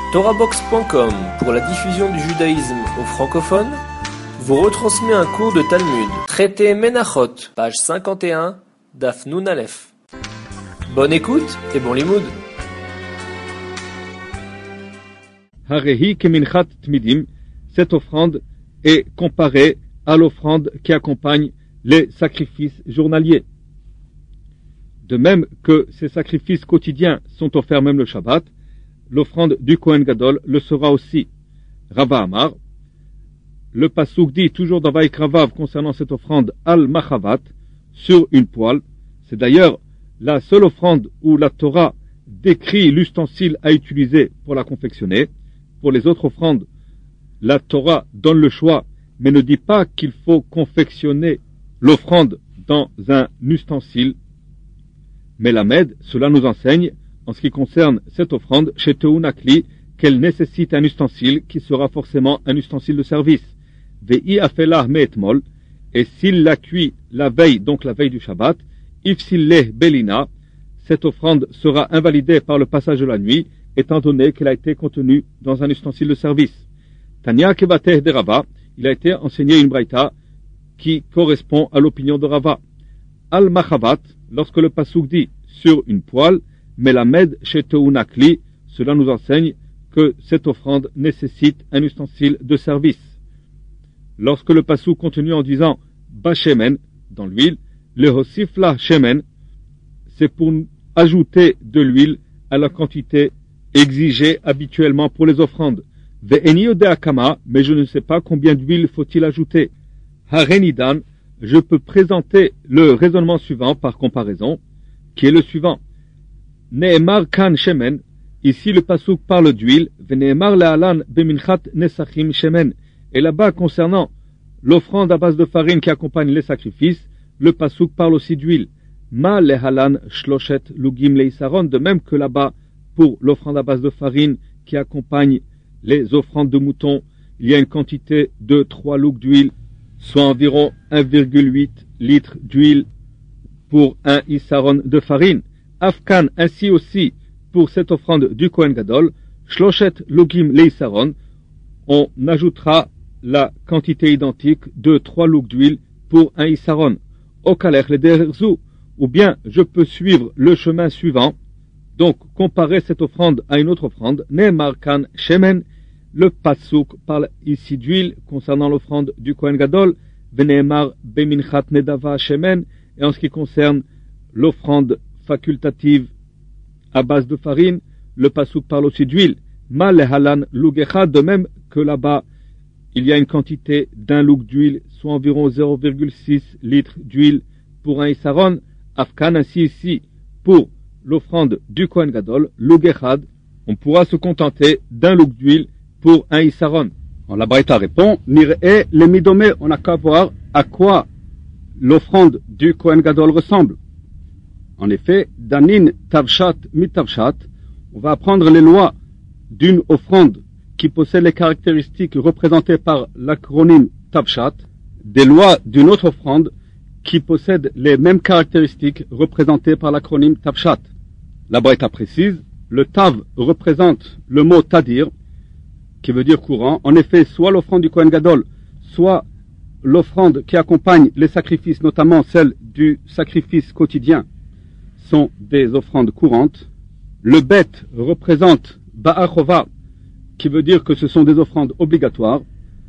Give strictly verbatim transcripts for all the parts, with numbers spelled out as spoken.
Torahbox point com, pour la diffusion du judaïsme aux francophones, vous retransmet un cours de Talmud, traité Menachot, page cinquante et un, Daf Nun Aleph. Bonne écoute et bon limoud. Harehi keminchat tmidim, cette offrande est comparée à l'offrande qui accompagne les sacrifices journaliers. De même que ces sacrifices quotidiens sont offerts même le Shabbat, l'offrande du Kohen Gadol le sera aussi. Rava Amar, le Passouk dit toujours dans Vaïkra Vav concernant cette offrande al machavat, sur une poêle. C'est d'ailleurs la seule offrande où la Torah décrit l'ustensile à utiliser pour la confectionner. Pour les autres offrandes, la Torah donne le choix, mais ne dit pas qu'il faut confectionner l'offrande dans un ustensile. Mais la Med, cela nous enseigne, en ce qui concerne cette offrande, chez Teunakli, qu'elle nécessite un ustensile qui sera forcément un ustensile de service. Ve'i afelah me'etmol, et s'il l'a cuit la veille, donc la veille du Shabbat, ifsilleh belina, cette offrande sera invalidée par le passage de la nuit, étant donné qu'elle a été contenue dans un ustensile de service. Tania kevateh de Rava, il a été enseigné une braïta qui correspond à l'opinion de Rava. Al machavat, lorsque le passouk dit sur une poêle, Melamed chez Teunakli, cela nous enseigne que cette offrande nécessite un ustensile de service. Lorsque le passouk continue en disant Bashemen, dans l'huile, le Hosifla Shemen, c'est pour ajouter de l'huile à la quantité exigée habituellement pour les offrandes. Ve'eni odeakama, mais je ne sais pas combien d'huile faut-il ajouter. Harenidan, je peux présenter le raisonnement suivant par comparaison, qui est le suivant. Ne'emar kan shemen, ici le passouk parle d'huile, ve'ne'emar le'alan beminchat nesachim shemen, et là-bas concernant l'offrande à base de farine qui accompagne les sacrifices, le passouk parle aussi d'huile. Ma le'halan shloshet lugim le'isaron, de même que là-bas pour l'offrande à base de farine qui accompagne les offrandes de moutons, il y a une quantité de trois louks d'huile, soit environ un virgule huit litres d'huile pour un isaron de farine. Afkan, ainsi aussi, pour cette offrande du Kohen Gadol, Shloshet Lugim Leisaron, on ajoutera la quantité identique de trois louks d'huile pour un isaron. Okalech le derzu, ou bien je peux suivre le chemin suivant, donc comparer cette offrande à une autre offrande, Ne'emar kan shemen, le pasuk parle ici d'huile concernant l'offrande du Kohen Gadol, Vene'emar beminchat nedava shemen, et en ce qui concerne l'offrande facultative à base de farine, le passouk parle aussi d'huile. Ma lehalan lugecha, de même que là-bas, il y a une quantité d'un louk d'huile, soit environ zéro virgule six litres d'huile pour un isaron. Afkan, ainsi ici, pour l'offrande du Kohen Gadol, lugechad, on pourra se contenter d'un louk d'huile pour un isaron. En la Braïta répond, Nir'e le midome, on n'a qu'à voir à quoi l'offrande du Kohen Gadol ressemble. En effet, Danin Tavshat Mitavshat, on va apprendre les lois d'une offrande qui possède les caractéristiques représentées par l'acronyme Tavshat, des lois d'une autre offrande qui possède les mêmes caractéristiques représentées par l'acronyme Tavshat. La Braïta précise, le Tav représente le mot Tadir, qui veut dire courant. En effet, soit l'offrande du Kohen Gadol, soit l'offrande qui accompagne les sacrifices, notamment celle du sacrifice quotidien, sont des offrandes courantes. Le Bet représente Ba'achova, qui veut dire que ce sont des offrandes obligatoires.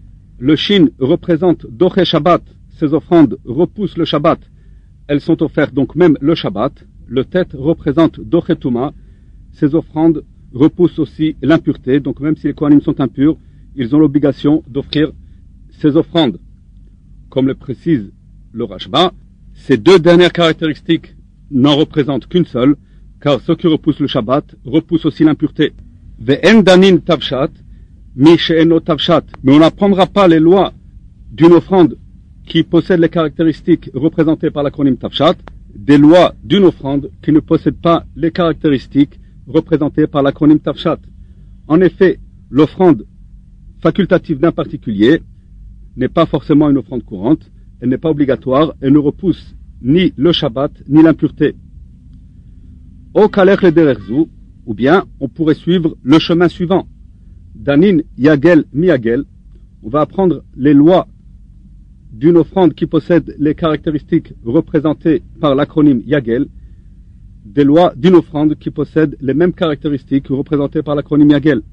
Le Shin représente Doche Shabbat, ces offrandes repoussent le Shabbat, elles sont offertes donc même le Shabbat. Le Tet représente Doche Touma, ces offrandes repoussent aussi l'impureté, donc même si les Kohanim sont impurs, ils ont l'obligation d'offrir ces offrandes. Comme le précise le Rashba, ces deux dernières caractéristiques n'en représente qu'une seule, car ce qui repousse le Shabbat repousse aussi l'impureté. Ve'en danin tavshat, mi she'eno tavshat. Mais on n'apprendra pas les lois d'une offrande qui possède les caractéristiques représentées par l'acronyme tavshat, des lois d'une offrande qui ne possède pas les caractéristiques représentées par l'acronyme tavshat. En effet, l'offrande facultative d'un particulier n'est pas forcément une offrande courante, elle n'est pas obligatoire, elle ne repousse ni le Shabbat, ni l'impureté. Au kalech le dererzu, ou bien on pourrait suivre le chemin suivant. Danin Yagel Miagel, on va apprendre les lois d'une offrande qui possède les caractéristiques représentées par l'acronyme Yagel, des lois d'une offrande qui possède les mêmes caractéristiques représentées par l'acronyme Yagel.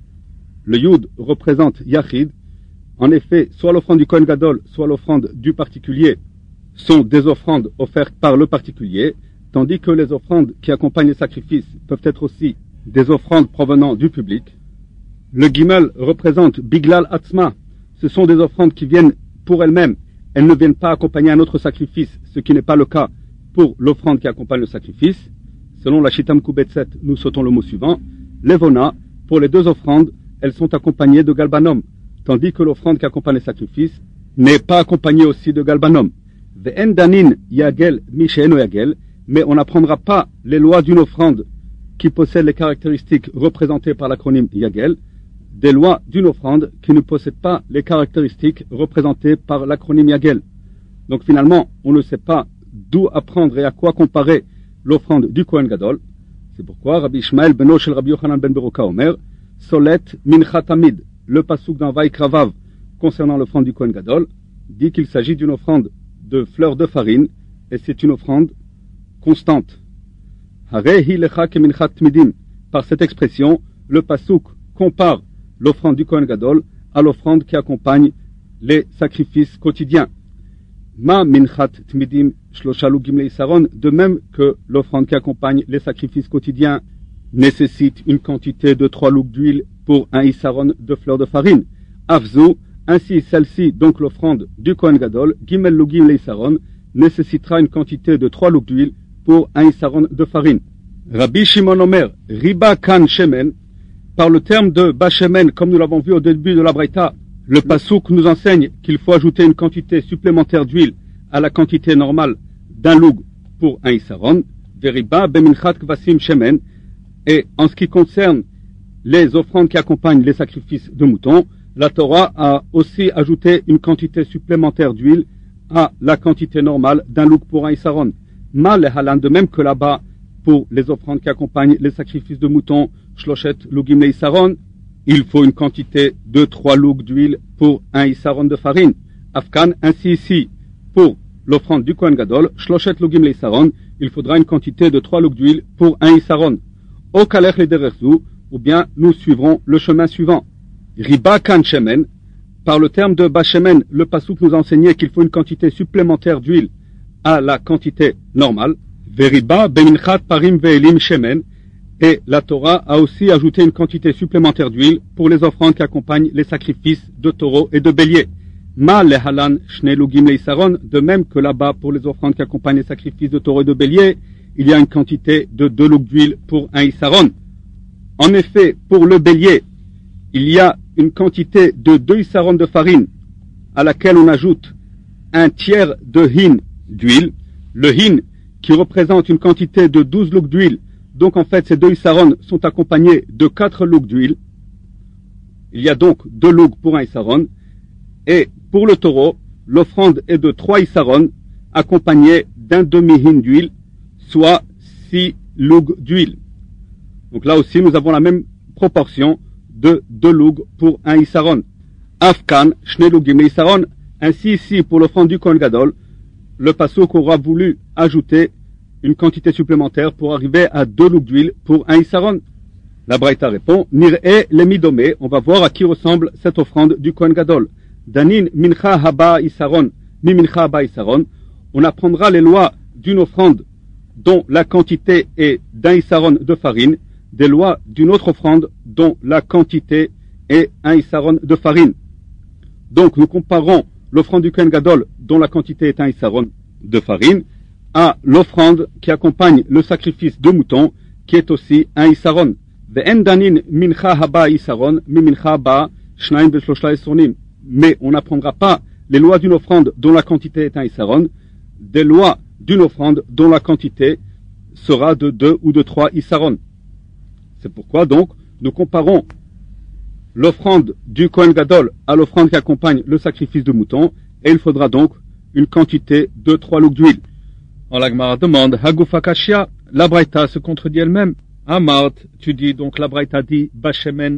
Le Yud représente Yachid. En effet, soit l'offrande du Kohen Gadol, soit l'offrande du particulier sont des offrandes offertes par le particulier, tandis que les offrandes qui accompagnent les sacrifices peuvent être aussi des offrandes provenant du public. Le Gimel représente Biglal Atzma. Ce sont des offrandes qui viennent pour elles-mêmes. Elles ne viennent pas accompagner un autre sacrifice, ce qui n'est pas le cas pour l'offrande qui accompagne le sacrifice. Selon la Shitam Kubetset, nous sautons le mot suivant. Levona, pour les deux offrandes, elles sont accompagnées de galbanom, tandis que l'offrande qui accompagne les sacrifices n'est pas accompagnée aussi de galbanom. Ve'en danin yagel misheeno yagel, mais on n'apprendra pas les lois d'une offrande qui possède les caractéristiques représentées par l'acronyme Yagel, des lois d'une offrande qui ne possède pas les caractéristiques représentées par l'acronyme Yagel. Donc finalement, on ne sait pas d'où apprendre et à quoi comparer l'offrande du Kohen Gadol. C'est pourquoi Rabbi Ishmael beno shel Rabbi Yochanan ben Beroka Omer, Solet mincha tamid, le pasuk dans Vaikra Vav concernant l'offrande du Kohen Gadol, dit qu'il s'agit d'une offrande de fleurs de farine, et c'est une offrande constante. Harehi lecha keminchat tmidim. Par cette expression, le pasuk compare l'offrande du Kohen Gadol à l'offrande qui accompagne les sacrifices quotidiens. Ma minchat tmidim shlosha lugim leisaron, de même que l'offrande qui accompagne les sacrifices quotidiens nécessite une quantité de trois louks d'huile pour un isaron de fleurs de farine. Afzu, ainsi celle-ci, donc l'offrande du Kohen Gadol, gimel lugim leisaron, nécessitera une quantité de trois louks d'huile pour un isaron de farine. Rabbi Shimon Omer, riba kan shemen, par le terme de bashemen, comme nous l'avons vu au début de la Braïta, le pasuk nous enseigne qu'il faut ajouter une quantité supplémentaire d'huile à la quantité normale d'un loug pour un isaron. Veriba beminchat kvasim shemen, et en ce qui concerne les offrandes qui accompagnent les sacrifices de moutons, la Torah a aussi ajouté une quantité supplémentaire d'huile à la quantité normale d'un loug pour un isaron. Ma lehalan, de même que là-bas, pour les offrandes qui accompagnent les sacrifices de moutons, shloshet lugim leisaron, il faut une quantité de trois lougs d'huile pour un isaron de farine. Afkan, ainsi ici, pour l'offrande du Kohen Gadol, shloshet lugim leisaron, il faudra une quantité de trois lougs d'huile pour un isaron. Au kalech le dererzu, ou bien nous suivrons le chemin suivant. Riba kan shemen, par le terme de bashemen, le pasuk nous enseignait qu'il faut une quantité supplémentaire d'huile à la quantité normale. Veriba beminchat parim ve'elim shemen, et la Torah a aussi ajouté une quantité supplémentaire d'huile pour les offrandes qui accompagnent les sacrifices de taureaux et de béliers. Ma lehalan shne lugim leisaron, de même que là-bas pour les offrandes qui accompagnent les sacrifices de taureaux et de béliers, il y a une quantité de deux lougs d'huile pour un isaron. En effet, pour le bélier, il y a une quantité de deux isarons de farine à laquelle on ajoute un tiers de hin d'huile. Le hin qui représente une quantité de douze lougs d'huile. Donc en fait, ces deux isarons sont accompagnés de quatre lougs d'huile. Il y a donc deux lougs pour un isaron. Et pour le taureau, l'offrande est de trois isarons accompagnés d'un demi-hin d'huile, soit six lougs d'huile. Donc là aussi, nous avons la même proportion de deux lougs pour un isaron. Afkan, shne lugim isaron. Ainsi ici, pour l'offrande du Kohen Gadol, le pasuk aura voulu ajouter une quantité supplémentaire pour arriver à deux lougs d'huile pour un isaron. La Braïta répond, Nir'e le midome, on va voir à qui ressemble cette offrande du Kohen Gadol. Danin mincha haba isaron, mi mincha haba isaron. On apprendra les lois d'une offrande dont la quantité est d'un isaron de farine, des lois d'une autre offrande dont la quantité est un isaron de farine. Donc nous comparons l'offrande du Kohen Gadol dont la quantité est un isaron de farine à l'offrande qui accompagne le sacrifice de mouton qui est aussi un isaron. Ve'en danin mincha haba isaron mi mincha haba shnaim v'shloshla esronim. Mais on n'apprendra pas les lois d'une offrande dont la quantité est un isaron, des lois d'une offrande dont la quantité sera de deux ou de trois isaron. C'est pourquoi donc nous comparons l'offrande du Kohen Gadol à l'offrande qui accompagne le sacrifice de mouton, et il faudra donc une quantité de trois lougs d'huile. En la Gemara demande, Hagufa Kashia, la Braïta se contredit elle-même. Amart, tu dis donc la Braïta dit, Bashemen,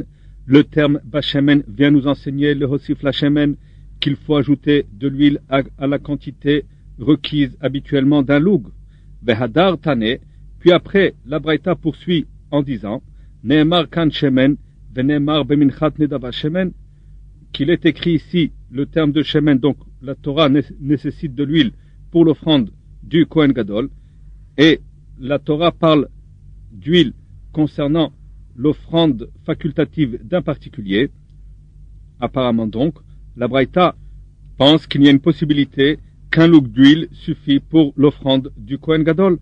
le terme Bashemen vient nous enseigner le Hosif Lachemen qu'il faut ajouter de l'huile à, à la quantité requise habituellement d'un loug. Vehadar Tane, puis après la Braïta poursuit en disant Nehemar Kan Shemen, Venehemar Beminchat Nedava Shemen, qu'il est écrit ici le terme de Shemen, donc la Torah né- nécessite de l'huile pour l'offrande du Kohen Gadol, et la Torah parle d'huile concernant l'offrande facultative d'un particulier. Apparemment donc, la Braïta pense qu'il y a une possibilité qu'un loug d'huile suffit pour l'offrande du Kohen Gadol.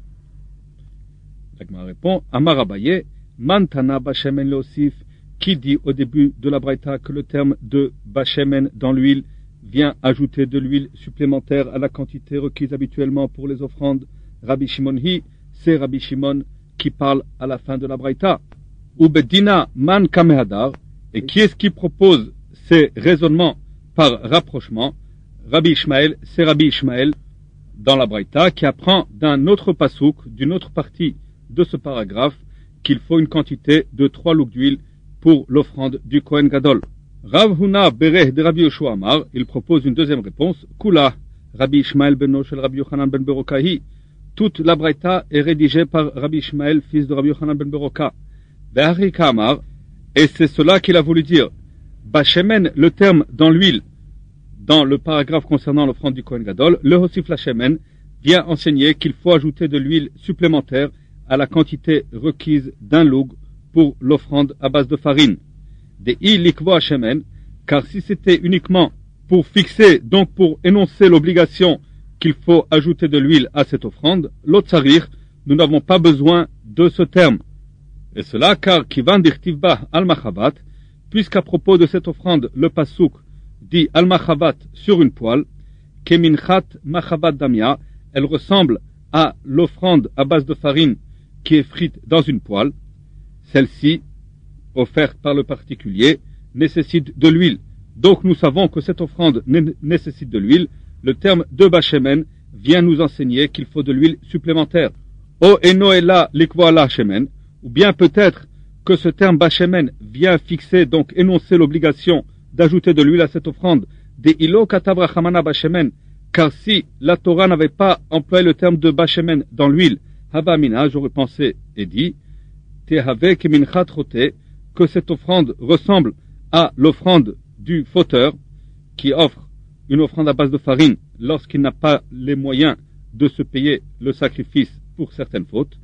La Gemara répond, Amar Abaye, Mantana Bashemen Leosif, qui dit au début de la Braïta que le terme de Bashemen dans l'huile vient ajouter de l'huile supplémentaire à la quantité requise habituellement pour les offrandes. Rabbi Shimon Hi, c'est Rabbi Shimon qui parle à la fin de la Braïta. Ou Bedina Man Kamehadar, et qui est-ce qui propose ces raisonnements par rapprochement? Rabbi Ishmael, c'est Rabbi Ishmael dans la Braïta qui apprend d'un autre pasouk, d'une autre partie de ce paragraphe, qu'il faut une quantité de trois louks d'huile pour l'offrande du Kohen Gadol. Rav Huna Bereh de Rabbi Yoshua Amar, il propose une deuxième réponse. Kula, Rabbi Ishmael beno shel Rabbi Yochanan ben Berokahi. Toute la Braïta est rédigée par Rabbi Ishmael, fils de Rabbi Yochanan ben Beroka. Ve'harika Amar, et c'est cela qu'il a voulu dire. Bashemen, le terme dans l'huile, dans le paragraphe concernant l'offrande du Kohen Gadol, le Hosif Lachemen vient enseigner qu'il faut ajouter de l'huile supplémentaire à la quantité requise d'un loug pour l'offrande à base de farine. Des i likvo Hashemen, car si c'était uniquement pour fixer, donc pour énoncer l'obligation qu'il faut ajouter de l'huile à cette offrande, l'otzarir, nous n'avons pas besoin de ce terme. Et cela car kivan dirtivba al-machavat, puisqu'à propos de cette offrande, le pasouk dit al-machavat sur une poêle, keminchat machavat damia, elle ressemble à l'offrande à base de farine qui est frite dans une poêle. Celle-ci, offerte par le particulier, nécessite de l'huile. Donc nous savons que cette offrande né- nécessite de l'huile. Le terme de Bashemen vient nous enseigner qu'il faut de l'huile supplémentaire. O enoela likvoala shemen, ou bien peut-être que ce terme Bashemen vient fixer, donc énoncer l'obligation d'ajouter de l'huile à cette offrande. De ilo katav rachamana Bashemen, car si la Torah n'avait pas employé le terme de Bashemen dans l'huile, Habamina, j'aurais pensé et dit, Tehave keminchat rote, que cette offrande ressemble à l'offrande du fauteur qui offre une offrande à base de farine lorsqu'il n'a pas les moyens de se payer le sacrifice pour certaines fautes.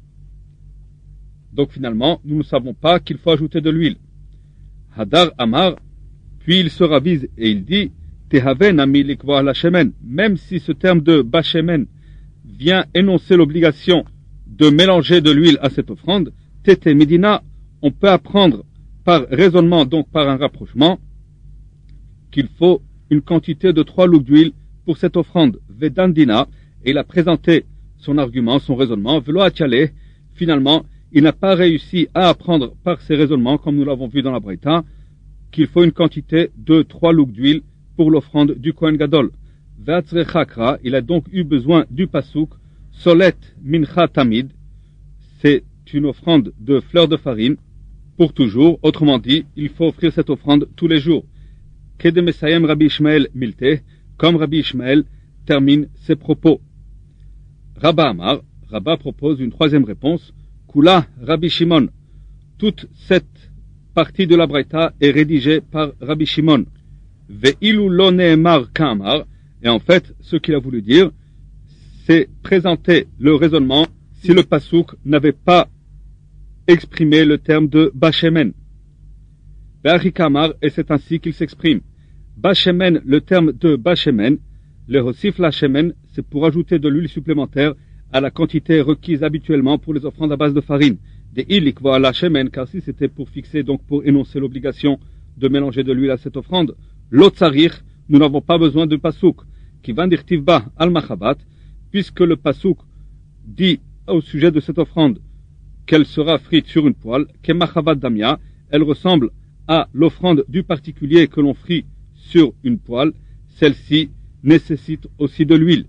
Donc finalement, nous ne savons pas qu'il faut ajouter de l'huile. Hadar Amar, puis il se ravise et il dit, Tehave nami likvoa la shemen, même si ce terme de Bashemen vient énoncer l'obligation de mélanger de l'huile à cette offrande, Tete Medina, on peut apprendre par raisonnement, donc par un rapprochement, qu'il faut une quantité de trois louks d'huile pour cette offrande. Vedandina, et il a présenté son argument, son raisonnement. Velo Atiale, finalement, il n'a pas réussi à apprendre par ses raisonnements, comme nous l'avons vu dans la Braïta, qu'il faut une quantité de trois louks d'huile pour l'offrande du Kohen Gadol. Veatzre Chakra, il a donc eu besoin du pasouk, Solet Mincha Tamid, c'est une offrande de fleurs de farine, pour toujours. Autrement dit, il faut offrir cette offrande tous les jours. Kedemesayem Rabbi Ishmael Milte, comme Rabbi Ishmael termine ses propos. Rabba Amar, Rabba propose une troisième réponse. Kula Rabbi Shimon. Toute cette partie de la Braïta est rédigée par Rabbi Shimon. Ve'ilu lo ne'emar ka'amar. Et en fait, ce qu'il a voulu dire, c'est présenter le raisonnement si le pasouk n'avait pas exprimé le terme de Bashemen. Be'achikamar, et c'est ainsi qu'il s'exprime. Bashemen, le terme de Bashemen, le Hosif Lachemen, c'est pour ajouter de l'huile supplémentaire à la quantité requise habituellement pour les offrandes à base de farine. Des ilik voa Lachemen, car si c'était pour fixer, donc pour énoncer l'obligation de mélanger de l'huile à cette offrande, l'otzarir, nous n'avons pas besoin de pasouk, qui va dire tivba al machabat, puisque le pasouk dit au sujet de cette offrande qu'elle sera frite sur une poêle, que machavat damia, elle ressemble à l'offrande du particulier que l'on frit sur une poêle, celle-ci nécessite aussi de l'huile.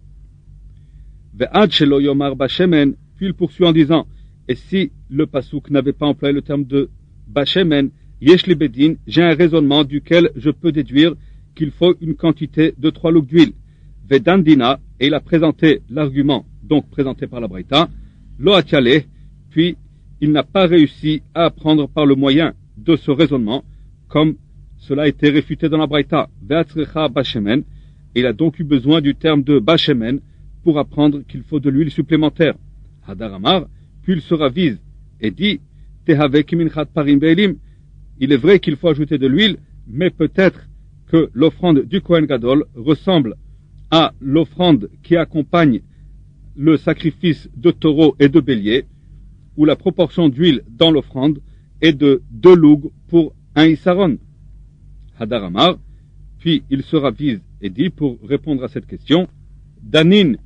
Ve'ad shelo yomar bashemen, puis il poursuit en disant, et si le pasouk n'avait pas employé le terme de bashemen, Yesh li bedin, j'ai un raisonnement duquel je peux déduire qu'il faut une quantité de trois louks d'huile. Vedandina, et il a présenté l'argument, donc présenté par la Braïta, lo atiale, puis il n'a pas réussi à apprendre par le moyen de ce raisonnement, comme cela a été réfuté dans la Braïta. Ve'atzrecha bashemen, et il a donc eu besoin du terme de bashemen pour apprendre qu'il faut de l'huile supplémentaire. Hadaramar, puis il se ravise et dit, tehave kiminchat parim ve'elim, il est vrai qu'il faut ajouter de l'huile, mais peut-être que l'offrande du Kohen Gadol ressemble à l'offrande qui accompagne le sacrifice de taureau et de bélier, où la proportion d'huile dans l'offrande est de deux lougs pour un issaron. Hadaramar, puis il se ravise et dit, pour répondre à cette question, Danin.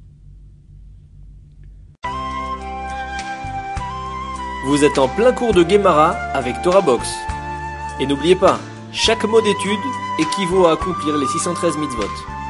Vous êtes en plein cours de Gemara avec Torah Box. Et n'oubliez pas, chaque mot d'étude équivaut à accomplir les six cent treize mitzvot.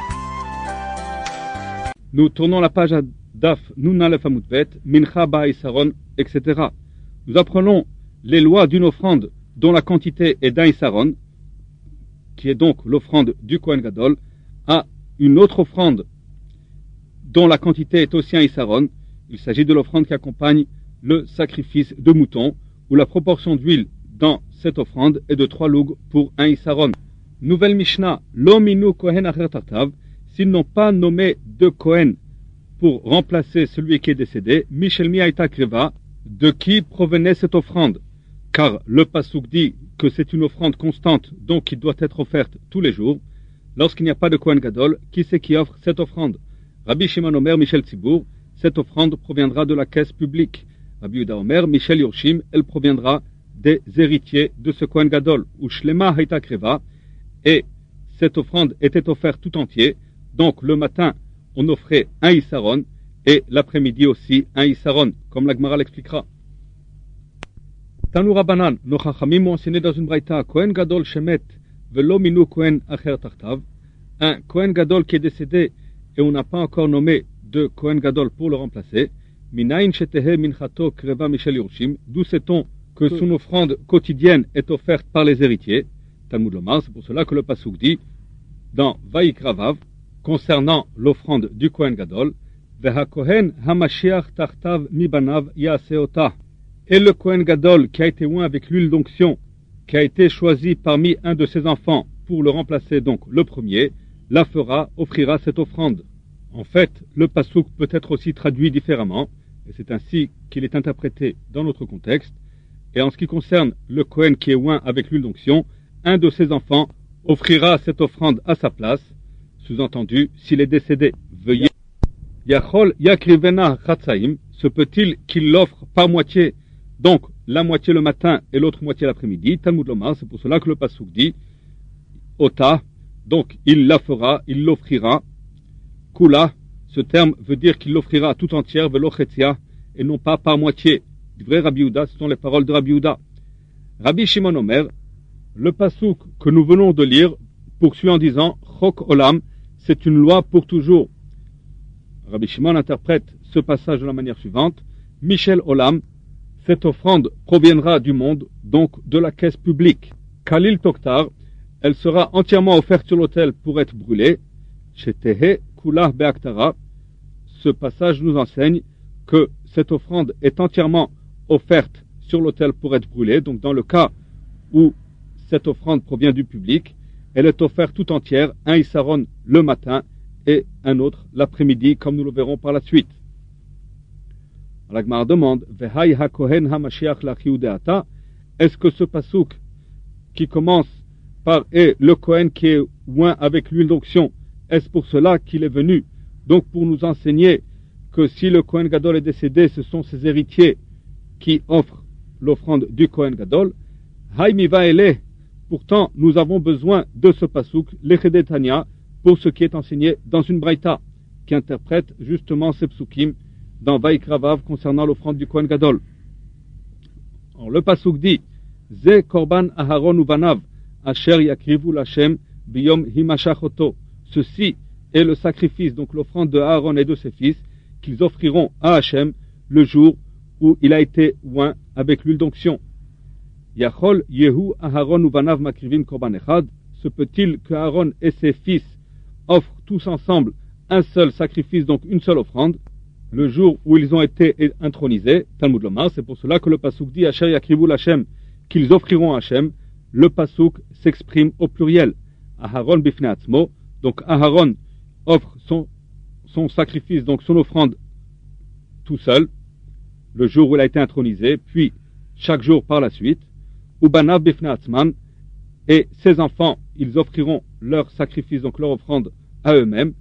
Nous tournons la page à Daf Nun Aleph Amud Bet, Mincha Ba'Isaron, et cetera. Nous apprenons les lois d'une offrande dont la quantité est d'un Isaron, qui est donc l'offrande du Kohen Gadol, à une autre offrande dont la quantité est aussi un Isaron. Il s'agit de l'offrande qui accompagne le sacrifice de mouton, où la proportion d'huile dans cette offrande est de trois lougs pour un Isaron. Nouvelle Mishnah, Lo minu Kohen acher tartav, s'ils n'ont pas nommé de Kohen pour remplacer celui qui est décédé, Michel mi aita kreva, de qui provenait cette offrande? Car le Passouk dit que c'est une offrande constante, donc qui doit être offerte tous les jours. Lorsqu'il n'y a pas de Kohen Gadol, qui c'est qui offre cette offrande? Rabbi Shimon Omer, Michel Tzibour, cette offrande proviendra de la caisse publique. Rabbi Yehuda Omer, Michel Yorshim, elle proviendra des héritiers de ce Kohen Gadol, ou Shlema Haïta Kreva, et cette offrande était offerte tout entier. Donc le matin, on offrait un Issaron, et l'après-midi aussi un Issaron, comme la Gemara l'expliquera. Tanu Rabbanan, nos Chachamim ont enseigné dans une braïta, Kohen Gadol Shemet, Velo Minu Kohen Acher Tartav, un Kohen Gadol qui est décédé, et on n'a pas encore nommé de Kohen Gadol pour le remplacer. Minayin Shetehe Minchato Kreva Michel Yorshim, d'où sait-on que son offrande quotidienne est offerte par les héritiers? Talmud Lomar, c'est pour cela que le Passouk dit, dans Vayikra Vav, concernant l'offrande du Kohen Gadol, Veha Kohen HaMashiach Tartav Mibanav Yaaseota, et le Kohen Gadol qui a été oint avec l'huile d'onction, qui a été choisi parmi un de ses enfants pour le remplacer, donc le premier, la fera, offrira cette offrande. En fait, le Passouk peut être aussi traduit différemment, et c'est ainsi qu'il est interprété dans notre contexte. Et en ce qui concerne le Kohen qui est oint avec l'huile d'onction, un de ses enfants offrira cette offrande à sa place, sous-entendu, s'il est décédé. Veuillez. Yachol yakrivena chatzaim, se peut-il qu'il l'offre par moitié, donc la moitié le matin et l'autre moitié l'après-midi? Talmud Lomar, c'est pour cela que le Passouk dit, Ota, donc il la fera, il l'offrira. Kula, ce terme veut dire qu'il l'offrira tout entière, velo chetzia, et non pas par moitié. Du vrai Rabbi Yehuda, ce sont les paroles de Rabbi Yehuda. Rabbi Shimon Omer, le pasouk que nous venons de lire, poursuit en disant, Chok Olam, c'est une loi pour toujours. Rabbi Shimon interprète ce passage de la manière suivante, Michel Olam, cette offrande proviendra du monde, donc de la caisse publique. Khalil Toktar, elle sera entièrement offerte sur l'autel pour être brûlée. Shetehe Kulah Beaktara, ce passage nous enseigne que cette offrande est entièrement offerte sur l'autel pour être brûlée. Donc dans le cas où cette offrande provient du public, elle est offerte tout entière, un Issaron le matin et un autre l'après-midi, comme nous le verrons par la suite. La Gemara demande, Vehai hakohen hamashiach lachiudeata, est-ce que ce pasouk qui commence par et le Kohen qui est oint avec l'huile d'onction, est-ce pour cela qu'il est venu? Donc pour nous enseigner que si le Kohen Gadol est décédé, ce sont ses héritiers qui offrent l'offrande du Kohen Gadol. Hay miva ele. Pourtant, nous avons besoin de ce pasouk, l'Echedetania, pour ce qui est enseigné dans une braïta, qui interprète justement ces psukim dans Vayikra Vav concernant l'offrande du Kohen Gadol. Alors, le pasouk dit, Ze korban aharon uvanav, asher yakrivu l'Hashem biyom himashachoto. Ceci est le sacrifice, donc l'offrande de Aaron et de ses fils, qu'ils offriront à Hachem le jour où il a été oint avec l'huile d'onction. Yachol Yehu Aharon Uvanav Makrivim Korban Echad. Se peut-il que Aaron et ses fils offrent tous ensemble un seul sacrifice, donc une seule offrande, le jour où ils ont été intronisés? Talmud Lomar, c'est pour cela que le pasuk dit Asher Yakrivu l'Hashem, qu'ils offriront à Hachem. Le pasuk s'exprime au pluriel. Aharon bifnei atzmo, donc Aharon offre son, son sacrifice, donc son offrande tout seul, le jour où il a été intronisé, puis chaque jour par la suite. Ubanav bifnei atzman, et ses enfants, ils offriront leur sacrifice, donc leur offrande à eux-mêmes,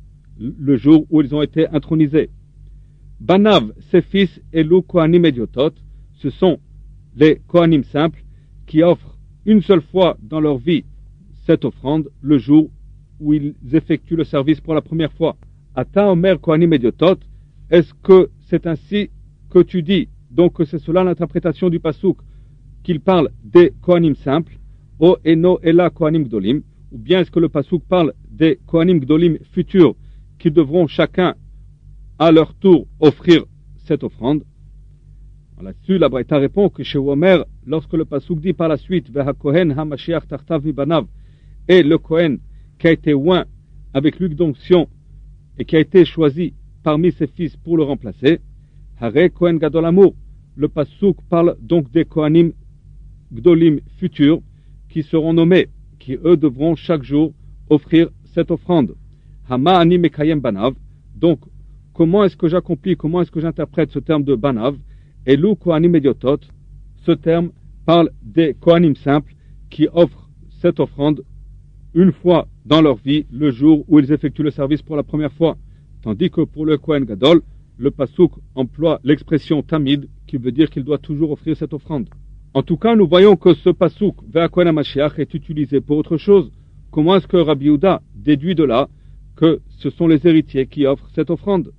le jour où ils ont été intronisés. Banav, ses fils, Elu Kohanim Ediotot, ce sont les Kohanim simples qui offrent une seule fois dans leur vie cette offrande, le jour où ils effectuent le service pour la première fois. Ata Omer Kohanim Ediotot, est-ce que c'est ainsi que tu dis, donc que c'est cela l'interprétation du pasuk, qu'il parle des Kohanim simples, O Eno Ela Kohanim Gdolim, ou bien est-ce que le pasuk parle des Kohanim Gdolim futurs qui devront chacun à leur tour offrir cette offrande? Là-dessus, la Braïta répond que chez Omer, lorsque le pasuk dit par la suite Veha Kohen HaMashiach Tartav Mibanav, et le Kohen qui a été oint avec l'huile d'onction et qui a été choisi parmi ses fils pour le remplacer, Hare Kohen Gadol Amour, le pasuk parle donc des Kohanim Gdolim futurs qui seront nommés, qui eux devront chaque jour offrir cette offrande. Hama Ani Mekayem Banav, donc comment est-ce que j'accomplis, comment est-ce que j'interprète ce terme de Banav? Elu Kohanim Ediotot, ce terme parle des Kohanim simples qui offrent cette offrande une fois dans leur vie, le jour où ils effectuent le service pour la première fois. Tandis que pour le Kohen Gadol, le pasuk emploie l'expression tamid, qui veut dire qu'il doit toujours offrir cette offrande. En tout cas, nous voyons que ce pasuk vers Kohen HaMashiach est utilisé pour autre chose. Comment est-ce que Rabbi Yehuda déduit de là que ce sont les héritiers qui offrent cette offrande?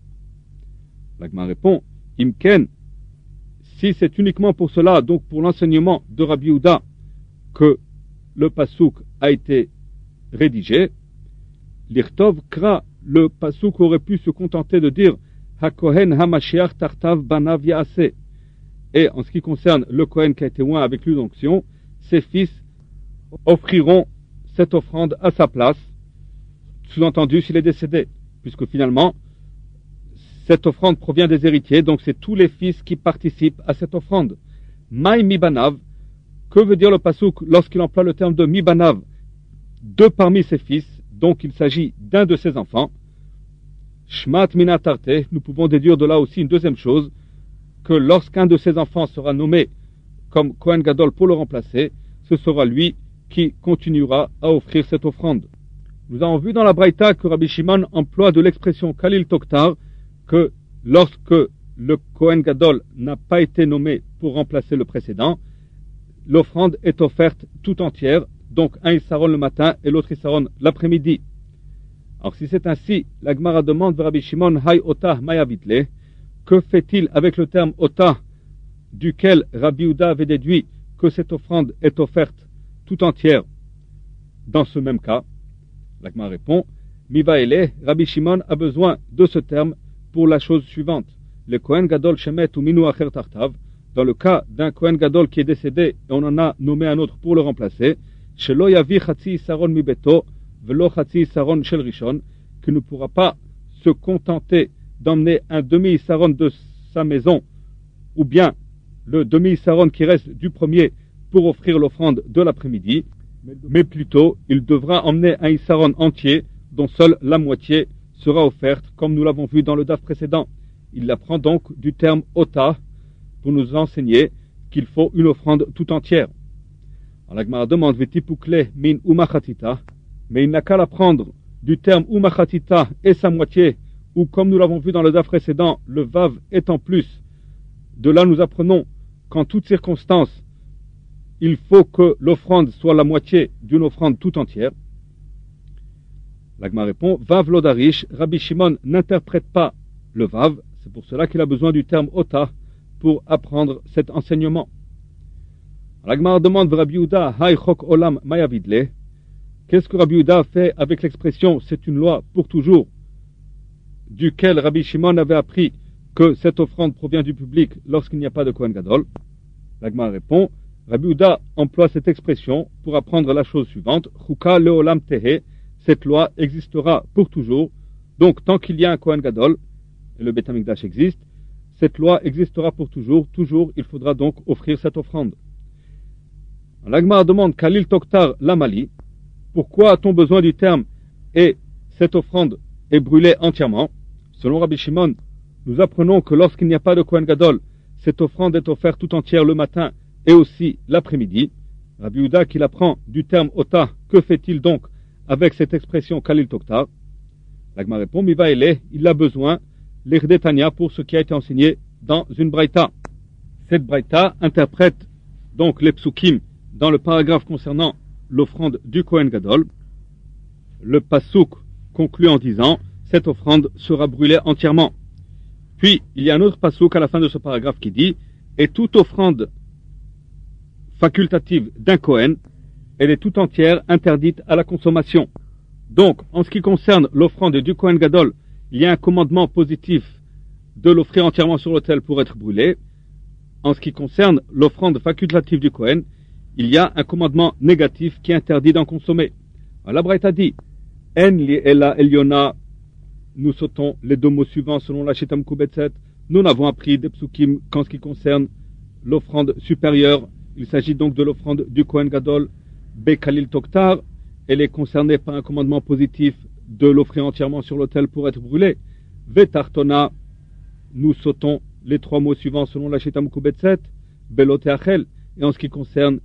L'Agma répond, Imken, si c'est uniquement pour cela, donc pour l'enseignement de Rabbi Yehuda, que le pasuk a été rédigé, l'Irtov Kra, le pasuk aurait pu se contenter de dire HaKohen HaMashiach Tartav Banav Yaaseh. Et en ce qui concerne le Kohen qui a été oint avec l'huile d'onction, ses fils offriront cette offrande à sa place, sous-entendu s'il est décédé, puisque finalement, cette offrande provient des héritiers, donc c'est tous les fils qui participent à cette offrande. Maï Mibanav, que veut dire le pasuk lorsqu'il emploie le terme de Mibanav? Deux parmi ses fils, donc il s'agit d'un de ses enfants. Shmat Minatarte, nous pouvons déduire de là aussi une deuxième chose, que lorsqu'un de ses enfants sera nommé comme Kohen Gadol pour le remplacer, ce sera lui qui continuera à offrir cette offrande. Nous avons vu dans la Braïta que Rabbi Shimon emploie de l'expression Kalil Toktar, que lorsque le Kohen Gadol n'a pas été nommé pour remplacer le précédent, l'offrande est offerte tout entière, donc un Issaron le matin et l'autre Issaron l'après-midi. Alors si c'est ainsi, la Gemara demande vers Rabbi Shimon, Hay Otah Mayavitle, que fait-il avec le terme Otah, duquel Rabbi Yehuda avait déduit que cette offrande est offerte tout entière dans ce même cas? La Gemara répond, Mivaele, Rabbi Shimon a besoin de ce terme pour la chose suivante. Le Kohen Gadol Shemet ou Minu Acher Tartav, dans le cas d'un Kohen Gadol qui est décédé et on en a nommé un autre pour le remplacer, Shelo Yavi Chatzi Saron Mibeto, Velo Chatzi Saron Shel Rishon, qui ne pourra pas se contenter d'emmener un demi-Issaron de sa maison, ou bien le demi-Issaron qui reste du premier pour offrir l'offrande de l'après-midi, mais plutôt il devra emmener un Issaron entier dont seule la moitié sera offerte, comme nous l'avons vu dans le daf précédent. Il apprend donc du terme Ota pour nous enseigner qu'il faut une offrande tout entière. Alors la Gemara demande Vetipukle min umachatita, mais il n'a qu'à l'apprendre du terme umachatita et sa moitié, ou comme nous l'avons vu dans le daf précédent, le vav est en plus. De là nous apprenons qu'en toutes circonstances, il faut que l'offrande soit la moitié d'une offrande tout entière. L'Agma répond, Vav Lodarish, Rabbi Shimon n'interprète pas le Vav, c'est pour cela qu'il a besoin du terme Ota pour apprendre cet enseignement. L'Agma demande Rabbi Yehuda, Hay Chok Olam Mayavidle, qu'est-ce que Rabbi Yehuda fait avec l'expression c'est une loi pour toujours, duquel Rabbi Shimon avait appris que cette offrande provient du public lorsqu'il n'y a pas de Kohen Gadol? L'Agma répond, Rabbi Yehuda emploie cette expression pour apprendre la chose suivante. Chuka leolam tehe, cette loi existera pour toujours. Donc, tant qu'il y a un Kohen Gadol, et le Beit HaMikdash existe, cette loi existera pour toujours. Toujours, il faudra donc offrir cette offrande. L'Agmara demande Kalil Toktar Lamali. Pourquoi a-t-on besoin du terme et cette offrande est brûlée entièrement? Selon Rabbi Shimon, nous apprenons que lorsqu'il n'y a pas de Kohen Gadol, cette offrande est offerte tout entière le matin et aussi l'après-midi. Rabbi Yehuda, qui l'apprend du terme Ota, que fait-il donc avec cette expression Kalil Toktar? L'Agmara répond Miva ele, il a besoin l'Irdetania pour ce qui a été enseigné dans une braïta. Cette braïta interprète donc les psukim dans le paragraphe concernant l'offrande du Kohen Gadol. Le pasouk conclut en disant cette offrande sera brûlée entièrement. Puis il y a un autre pasouk à la fin de ce paragraphe qui dit et toute offrande facultative d'un Kohen, elle est tout entière interdite à la consommation. Donc en ce qui concerne l'offrande du Kohen Gadol, il y a un commandement positif de l'offrir entièrement sur l'autel pour être brûlé. En ce qui concerne l'offrande facultative du Kohen, il y a un commandement négatif qui interdit d'en consommer. Alors, la Braïta dit En li ela eliona, nous sautons les deux mots suivants selon la Shitam Kubetset. Nous n'avons appris des psukim qu'en ce qui concerne l'offrande supérieure. Il s'agit donc de l'offrande du Kohen Gadol, Bekalil Toktar. Elle est concernée par un commandement positif de l'offrir entièrement sur l'autel pour être brûlé. Vetartona, nous sautons les trois mots suivants selon la Shitam Kubetset, Belote Achel. Et en ce qui concerne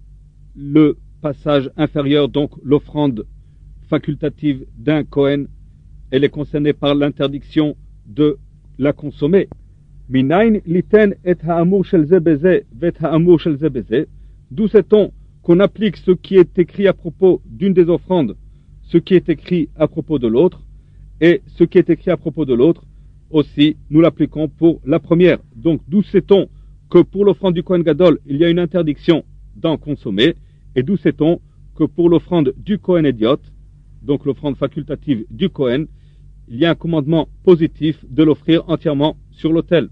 le passage inférieur, donc l'offrande facultative d'un Kohen, elle est concernée par l'interdiction de la consommer. Minain liten et ha'amur shel ze beze vet ha'amur shel ze beze. D'où sait-on qu'on applique ce qui est écrit à propos d'une des offrandes, ce qui est écrit à propos de l'autre, et ce qui est écrit à propos de l'autre, aussi nous l'appliquons pour la première. Donc d'où sait-on que pour l'offrande du Kohen Gadol, il y a une interdiction d'en consommer, et d'où sait-on que pour l'offrande du Kohen Idiot, donc l'offrande facultative du Kohen, il y a un commandement positif de l'offrir entièrement sur l'autel.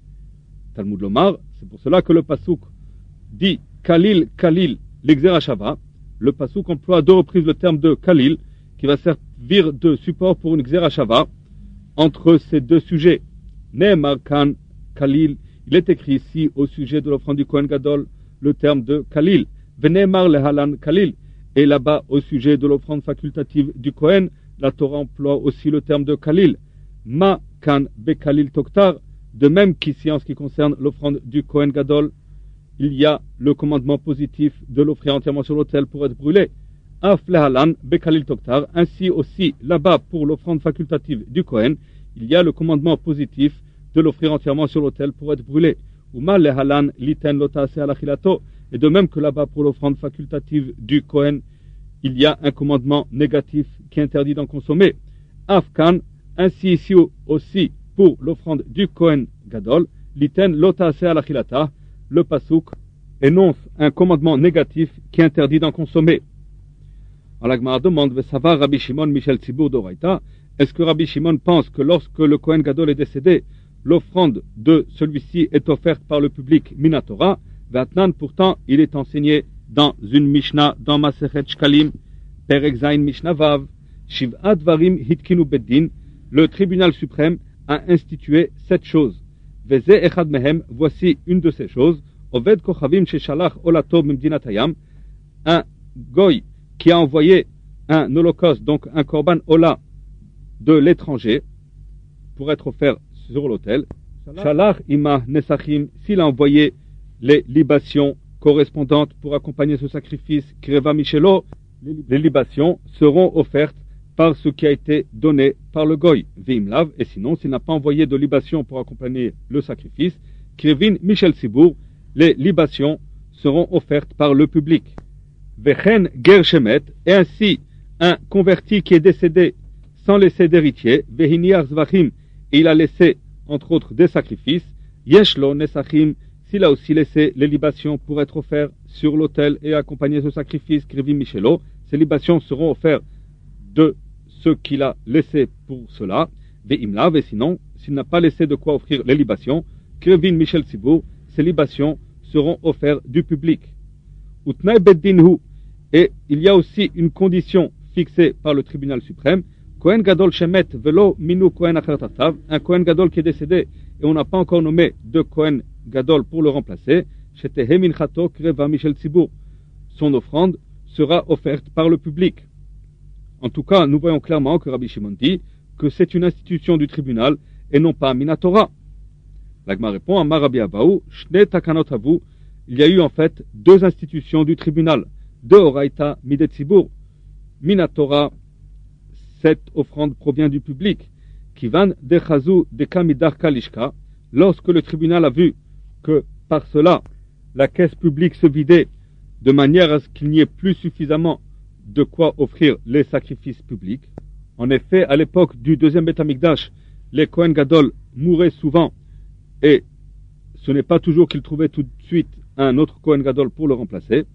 Talmud Lomar, c'est pour cela que le Passouk dit Kalil, Kalil, l'Xerashava. Le Passouk emploie à deux reprises le terme de Kalil, qui va servir de support pour une Xerashava entre ces deux sujets. Ne'emar kan Kalil, il est écrit ici au sujet de l'offrande du Kohen Gadol le terme de Kalil. Vene'emar lehalan Kalil. Et là-bas, au sujet de l'offrande facultative du Kohen, la Torah emploie aussi le terme de Kalil. Ma kan bekalil toktar. De même qu'ici, en ce qui concerne l'offrande du Kohen Gadol, il y a le commandement positif de l'offrir entièrement sur l'autel pour être brûlé. Af lehalan bekalil toktar. Ainsi aussi, là-bas, pour l'offrande facultative du Kohen, il y a le commandement positif de l'offrir entièrement sur l'autel pour être brûlé. Uma lehalan liten lotase alachilato. Et de même que là-bas pour l'offrande facultative du Kohen, il y a un commandement négatif qui interdit d'en consommer. Afkan, ainsi ici aussi pour l'offrande du Kohen Gadol, liten lotase alachilata, le pasouk énonce un commandement négatif qui interdit d'en consommer. Alors la Gemara demande, Vesava Rabbi Shimon Michel Tzibour d'Oraita, est-ce que Rabbi Shimon pense que lorsque le Kohen Gadol est décédé, l'offrande de celui-ci est offerte par le public Minatora? Vatnan, pourtant, il est enseigné dans une Mishnah, dans Masechet Shkalim, Perek Zayin Mishnah Vav, Shiv'at Varim Hitkinu Beddin, le tribunal suprême a institué sept choses. Veze Echad Mehem, voici une de ces choses. Oved Kochavim Sheshalach Olato Mimdinatayam, un goy qui a envoyé un holocauste, donc un korban ola de l'étranger, pour être offert sur l'autel. Shalach Ima Nesachim, s'il a envoyé les libations correspondantes pour accompagner ce sacrifice, Kreva Michelo, les libations seront offertes par ce qui a été donné par le goy, Veimlav, et sinon, s'il n'a pas envoyé de libation pour accompagner le sacrifice, Krevin Michel Sibour, les libations seront offertes par le public. Vechen Ger Shemet, et ainsi, un converti qui est décédé sans laisser d'héritier, Vehiniar Zvachim, et il a laissé, entre autres, des sacrifices, Yeshlo Nesachim, s'il a aussi laissé les libations pour être offertes sur l'autel et accompagner ce sacrifice, Krivim Michelo, ces libations seront offertes de ce qu'il a laissé pour cela, Veimlav, et sinon, s'il n'a pas laissé de quoi offrir les libations, Krivim Michel Sibour, ces libations seront offertes du public. Utnai beddin hu. Et il y a aussi une condition fixée par le tribunal suprême. Kohen gadol shemet velo minu kohen acher tatav. Un Kohen gadol qui est décédé et on n'a pas encore nommé de Kohen gadol pour le remplacer. Shetehe minchato kreva mishel tzibur. Son offrande sera offerte par le public. En tout cas, nous voyons clairement que Rabbi Shimon dit que c'est une institution du tribunal et non pas Minatora. L'Agma répond, Amar Rabbi Abahu, Shne takanot havu. Il y a eu en fait deux institutions du tribunal, de Oraita midet tzibur. Minatora, cette offrande provient du public. Kivan dechazu dekamidar kalishka. Lorsque le tribunal a vu que par cela la caisse publique se vidait de manière à ce qu'il n'y ait plus suffisamment de quoi offrir les sacrifices publics. En effet, à l'époque du deuxième Beth Amikdash, les Kohen Gadol mouraient souvent et ce n'est pas toujours qu'ils trouvaient tout de suite un autre Kohen Gadol pour le remplacer.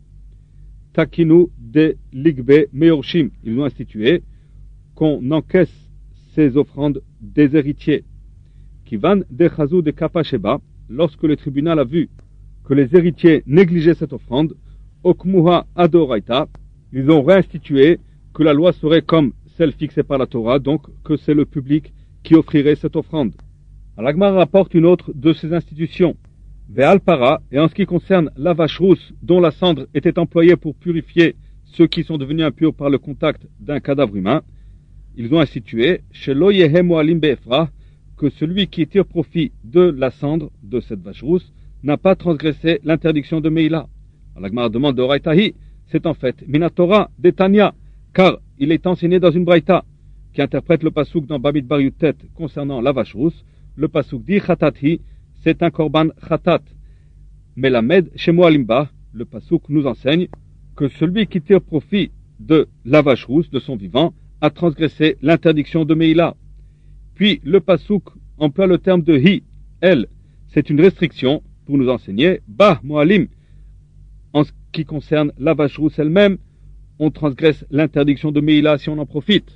Takinu de Ligbe Meorshim, ils ont institué qu'on encaisse ces offrandes des héritiers. Kivan de Chazou de Kappa Sheba, lorsque le tribunal a vu que les héritiers négligeaient cette offrande, Okmuha Adoraita, ils ont réinstitué que la loi serait comme celle fixée par la Torah, donc que c'est le public qui offrirait cette offrande. Al-Agmar rapporte une autre de ces institutions, Ve'al-Para, et en ce qui concerne la vache rousse dont la cendre était employée pour purifier ceux qui sont devenus impurs par le contact d'un cadavre humain, ils ont institué, Shelo Yehe Moalim Be'efra, que celui qui tire profit de la cendre de cette vache rousse n'a pas transgressé l'interdiction de Meïla. Al-Agmar demande de Oraitahi, c'est en fait Minatora d'Etania, car il est enseigné dans une braïta qui interprète le pasouk dans Bamidbar Yutet concernant la vache rousse. Le pasouk dit Chatathi, c'est un korban Chatat. Mais la Med chez Moalimba, le pasouk nous enseigne que celui qui tire profit de la vache rousse, de son vivant, a transgressé l'interdiction de Meïla. Puis le pasouk emploie le terme de Hi, elle. C'est une restriction pour nous enseigner Bah Moalim. En ce qui concerne la vache rousse elle-même, on transgresse l'interdiction de Meïla si on en profite.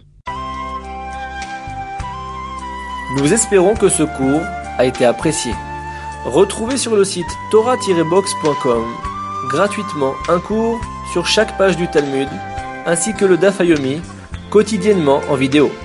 Nous espérons que ce cours a été apprécié. Retrouvez sur le site torah tiret box point com gratuitement un cours sur chaque page du Talmud, ainsi que le Daf Yomi, quotidiennement en vidéo.